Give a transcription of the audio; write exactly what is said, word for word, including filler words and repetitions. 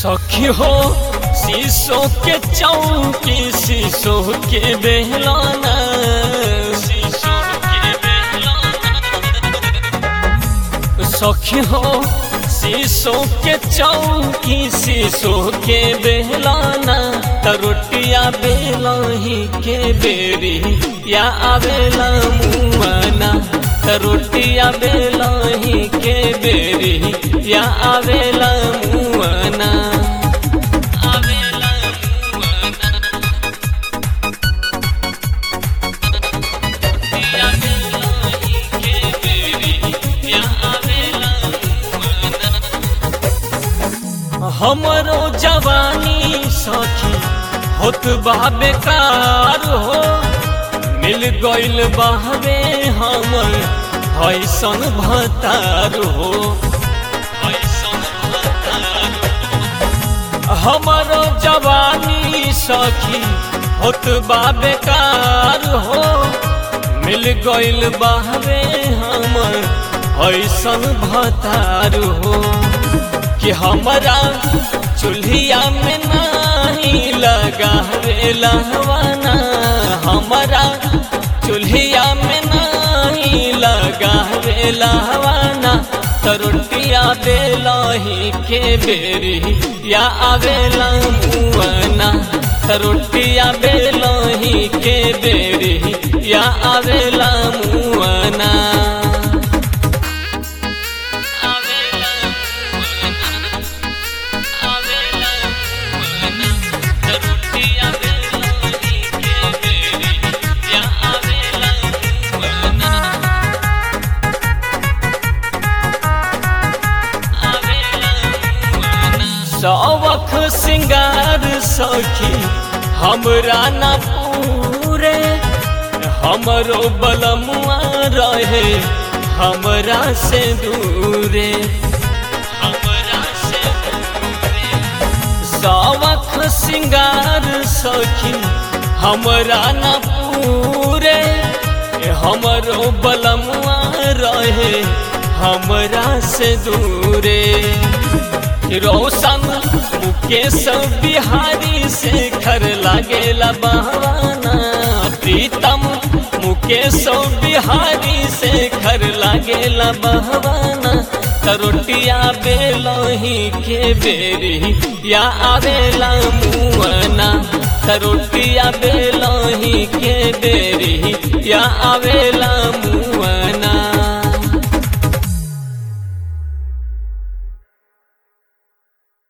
सखी हो शीशो के चौकी शीशो के बेहलाना शीशो के बेहलाना सखी हो शीशो के चौकी शीशो के बेहलाना तरोटिया बेलही के बेरी या आवेला मुआना तरोटिया बेलही के बेरी या आवेला मुआना हमरो जवानी सखी होत बा बेकार हो मिल गइल बहवे हमर ऐसन भतार हो ऐसन भतार हमरो जवानी सखी होत बा बेकार हो मिल गइल बहवे हमर ऐसन भतार हो कि हमारा चूल्हिया में नहीं लगावे लहवाना हमारा चूल्हिया में नहीं लगावे लहवाना तरोटिया बेलही के बेरी या आवेला मुआना तरोटिया बेलही के बेरी या आवेला मुआना सौख सिंगार सखी हमरा न पूरे हमरो बलमुआ रहे हमरा से दूरे हमरा से दूरे सौख सिंगार सखी हमरा न पूरे हमरो बलमुआ रहे हमरा से दूरे रोशन मुकेश बिहारी से घर लागेला बहाना प्रीतम मुकेश बिहारी से घर लागेला बहाना तरोटिया बेलही के बेरी या आवेला मुआना तरोटिया बेलही के बेरी या आवेला